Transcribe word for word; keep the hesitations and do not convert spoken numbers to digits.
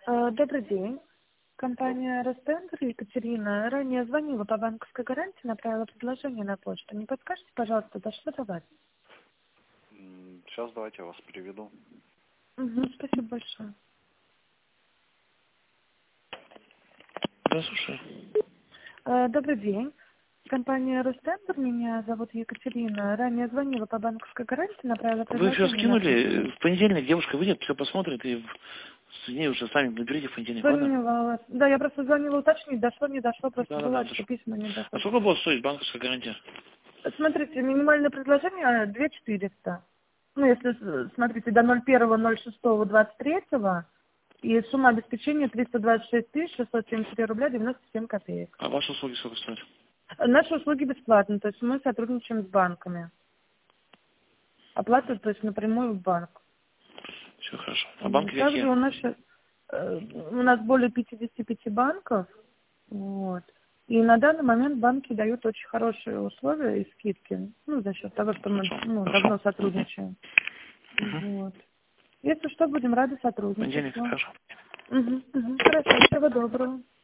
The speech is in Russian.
А, Добрый день. Компания «Ростендер», Екатерина. Ранее звонила по банковской гарантии, направила предложение на почту. Не подскажете, пожалуйста, дошло до вас? М, Сейчас давайте я вас переведу. Угу, спасибо большое. Да, слушаю. А, Добрый день. Компания «Ростендер», меня зовут Екатерина. Ранее звонила по банковской гарантии, направила Вы все предложение на почту. скинули, в понедельник девушка выйдет, все посмотрит, и в- с ней уже сами наберите в понедельник, ладно? Звонила. Да, я просто звонила уточнить, дошло, не дошло, просто Да, да, да, бывает, что хорошо. письма не А доходят. сколько будет стоить банковская гарантия? Смотрите, минимальное предложение две тысячи четыреста. Ну, если, с- смотрите, до ноль первого ноль шестого двадцать третьего, и сумма обеспечения триста двадцать шесть тысяч шестьсот семьдесят три рубля девяносто семь копеек. А ваши услуги сколько стоят? Наши услуги бесплатны, то есть мы сотрудничаем с банками. Оплата, то есть напрямую в банк. Все хорошо. А М, банки Также какие? у нас щас, э, у нас более пятидесяти пяти банков, вот. И на данный момент банки дают очень хорошие условия и скидки, ну, за счет того, что мы Хорошо. ну, Хорошо. давно сотрудничаем. Угу. Вот. Если что, будем рады Понедельник, сотрудничеству. хорошо. Угу, угу. Хорошо, всего доброго.